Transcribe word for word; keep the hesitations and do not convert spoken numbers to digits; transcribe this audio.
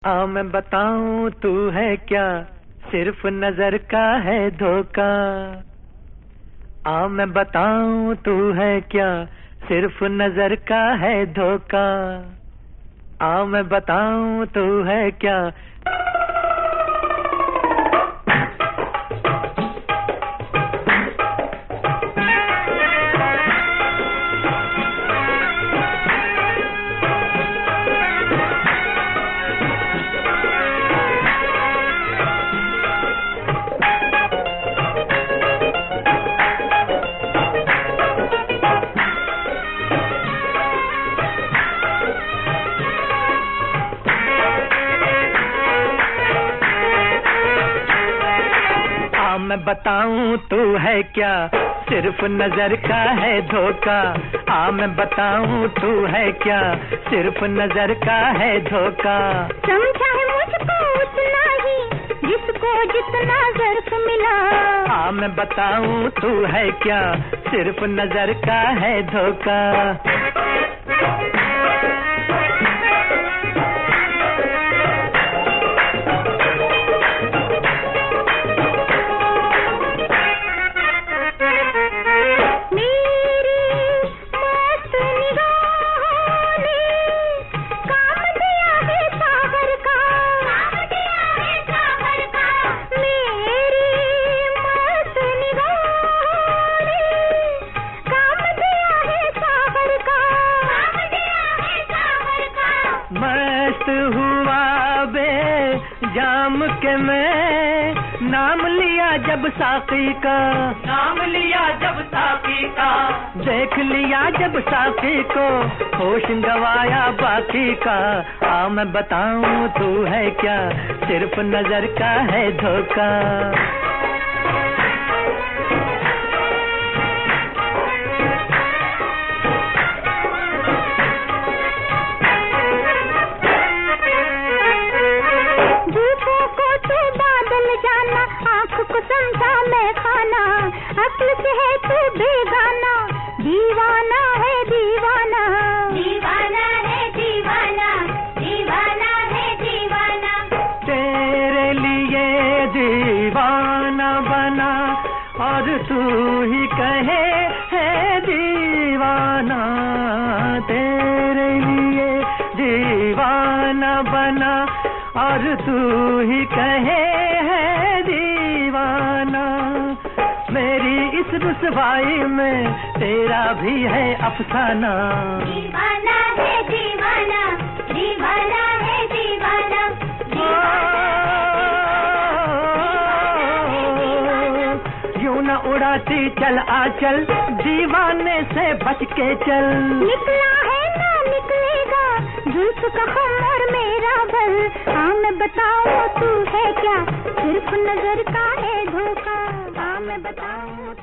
आ मैं बताऊं तू है क्या, सिर्फ नजर का है धोखा। आ मैं बताऊं तू है क्या, सिर्फ नजर का है धोखा। आ मैं बताऊं तू है क्या। मैं बताऊं तू है क्या, सिर्फ नजर का है धोखा। आ मैं बताऊं तू है क्या, सिर्फ नजर का है धोखा। समझा है मुझको उतना ही जिसको जितना ज़र्फ मिला। आ मैं बताऊं तू है क्या, सिर्फ नजर का है धोखा। मस्त हुआ बे जाम के मैं, नाम लिया जब साकी का, नाम लिया जब साकी का। देख लिया जब साकी को, होश गवाया बाकी का। आ मैं बताऊं तू है क्या, सिर्फ नजर का है धोखा। समझा मैं खाना, अक्ल से है तू बेगाना। दीवाना है दीवाना, दीवाना है दीवाना, दीवाना है दीवाना। तेरे लिए दीवाना बना और तू ही कहे है दीवाना। तेरे लिए दीवाना बना और तू ही कहे है दीवाना। मेरी इस रुसवाई में तेरा भी है अफसाना। दीवाना है दीवाना, दीवाना है दीवाना, यूं न उड़ाती चल आचल, दीवाने से बच के चल। निकला है ना निकलेगा जुल्फ का खम और मेरा बल। हाँ मैं बताऊं तू है क्या, सिर्फ नजर का है धोखा। हाँ मैं बताऊं